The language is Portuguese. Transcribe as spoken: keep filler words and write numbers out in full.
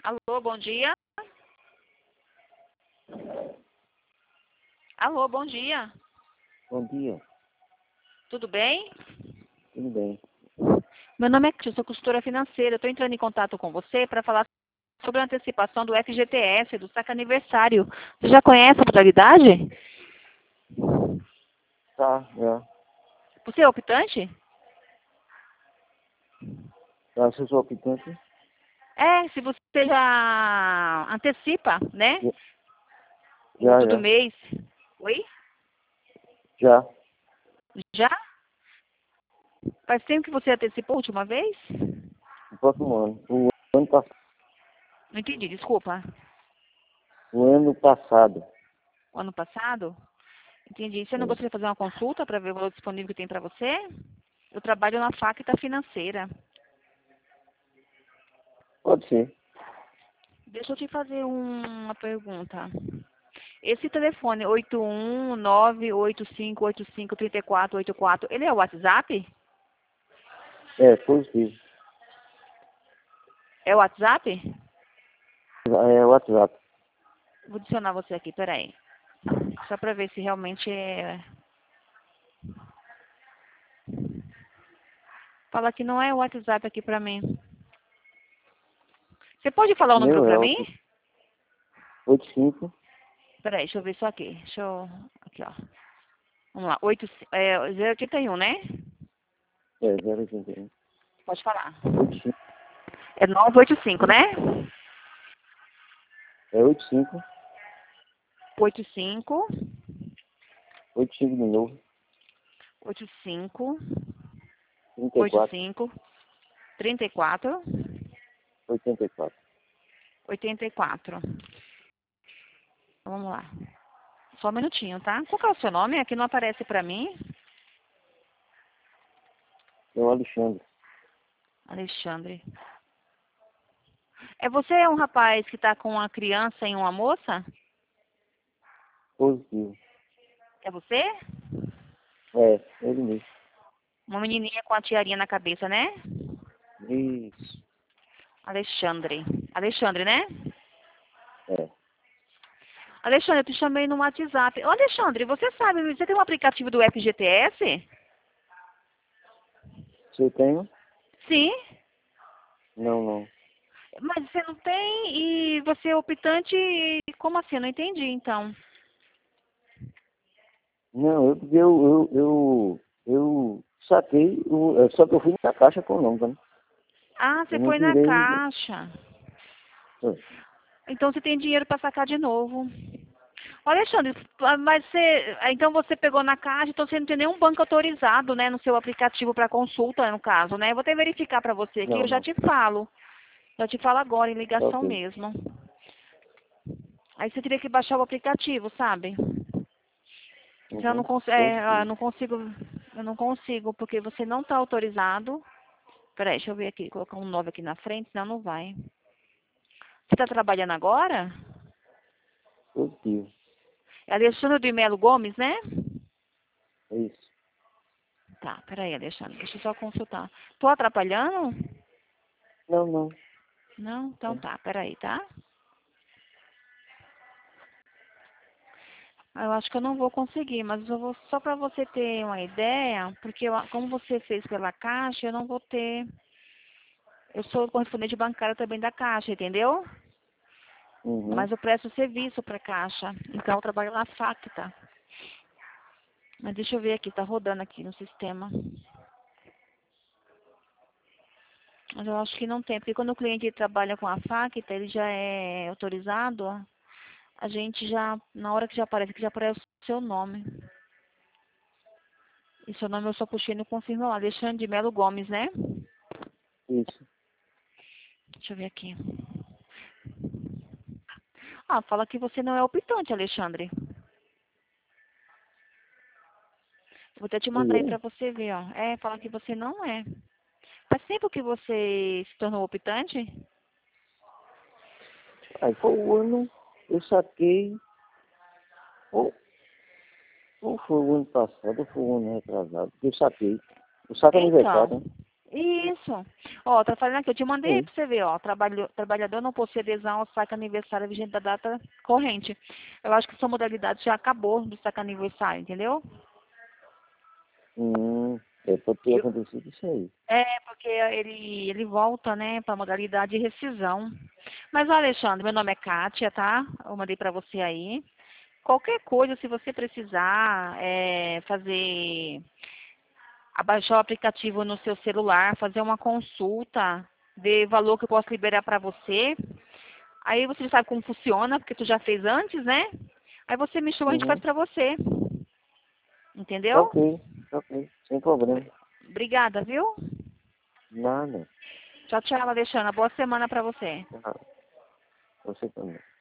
Alô, bom dia. Alô, bom dia. Bom dia, Tudo bem? tudo bem. Meu nome é Cris, eu sou consultora financeira. Estou entrando em contato com você para falar sobre a antecipação do F G T S, do saque aniversário. Você já conhece a modalidade? Tá, já. Você é optante? Já se eu sou optante? É, se você já antecipa, né? Já, O já, todo já. mês. Oi? Já. Já? Faz tempo que você antecipou a última vez? No próximo ano. O ano, pass- Não entendi, desculpa. o ano passado. O ano passado? Entendi. Você não Sim. gostaria de fazer uma consulta para ver o valor disponível que tem para você? Eu trabalho na Facta Financeira. Pode ser. Deixa eu te fazer um- uma pergunta. Esse telefone oito um nove oito cinco oito cinco três quatro oito quatro, ele é o WhatsApp? É, positivo. É o WhatsApp? É o WhatsApp. Vou adicionar você aqui, peraí. Só para ver se realmente é... Fala que não é o WhatsApp aqui para mim. Você pode falar o número Meu é para mim? oito oito cinco. Peraí, deixa eu ver só aqui. Deixa eu... Aqui, ó. Vamos lá. oito, é, zero oito um, né? É, zero oito um. Pode falar. oito cinco. É nove oito cinco, né? É oito cinco. oito cinco, oito cinco de novo. oito cinco, trinta e oito quatro. cinco, trinta e quatro, oitenta e quatro. oitenta e quatro. Vamos lá. Só um minutinho, tá? Qual que é o seu nome? Aqui não aparece pra mim. É o Alexandre. Alexandre. É você é um rapaz que tá com uma criança e uma moça? Positivo. É você? É, ele mesmo. Uma menininha com a tiarinha na cabeça, né? Isso. Alexandre. Alexandre, né? É. Alexandre, eu te chamei no WhatsApp. Ô, Alexandre, você sabe, você tem um aplicativo do F G T S? Você tem? Sim. Não, não. Mas você não tem e você é optante, como assim? Eu não entendi, então. Não, eu, eu, eu, eu, eu saquei, o- é, só que eu fui na caixa econômica, né? Ah, Eu você não foi na tirei. caixa. É, Então você tem dinheiro para sacar de novo. Ô, Alexandre, mas você, então você pegou na caixa, então você não tem nenhum banco autorizado, né, no seu aplicativo para consulta, no caso, né? Eu vou até verificar para você aqui, não, eu já não. te falo. Já te falo agora, em Tá ligação ok. mesmo. Aí você teria que baixar o aplicativo, sabe? Então eu não, Uhum. cons é, eu Positivo. não consigo, eu não consigo, porque você não está autorizado. Peraí, deixa eu ver aqui, colocar um nove aqui na frente, senão não vai. Você está trabalhando agora? Positivo. É Alexandre de Melo Gomes, né? É isso. Tá, peraí, Alexandre, deixa eu só consultar. Tô atrapalhando? Não, não. Não? Então Não. tá, peraí, tá? Eu acho que eu não vou conseguir, mas eu vou só para você ter uma ideia, porque eu, como você fez pela Caixa, eu não vou ter. Eu sou correspondente bancária também da Caixa, entendeu? Uhum. Mas eu presto serviço para a Caixa, então eu trabalho na Facta. Mas deixa eu ver aqui, tá rodando aqui no sistema. Mas eu acho que não tem, porque quando o cliente trabalha com a Facta, ele já é autorizado, a gente já, na hora que já aparece, que já aparece o seu nome. E seu nome eu só puxei no confirma lá, Alexandre de Melo Gomes, né? Isso. Deixa eu ver aqui. Ah, fala que você não é optante, Alexandre. Vou até te mandar aí E pra é? você ver, ó. É, fala que você não é. Faz tempo que você se tornou optante? Aí foi o ano, eu saquei, ou, ou foi o ano passado, ou foi o ano retrasado, que eu saquei. O saco Então, aniversário, né? Isso. Ó, tá falando aqui, eu te mandei aí Sim. pra você ver, ó. Trabalho, trabalhador não possui adesão ao saque aniversário vigente da data corrente. Eu acho que sua modalidade já acabou do saque aniversário, entendeu? Hum, é, pode ter Eu- acontecido isso aí. É, porque ele, ele volta, né, pra modalidade de rescisão. Mas, ó, Alexandre, meu nome é Kátia, tá? Eu mandei pra você aí. Qualquer coisa, se você precisar é, fazer, abaixar o aplicativo no seu celular, fazer uma consulta, ver valor que eu posso liberar para você. Aí você já sabe como funciona, porque tu já fez antes, né? Aí você me chama, a gente faz Uhum. para você. Entendeu? Ok, ok, sem problema. Bri- Obrigada, viu? Nada. Tchau, tchau, Alexandra. Boa semana para você. Nada. Você também.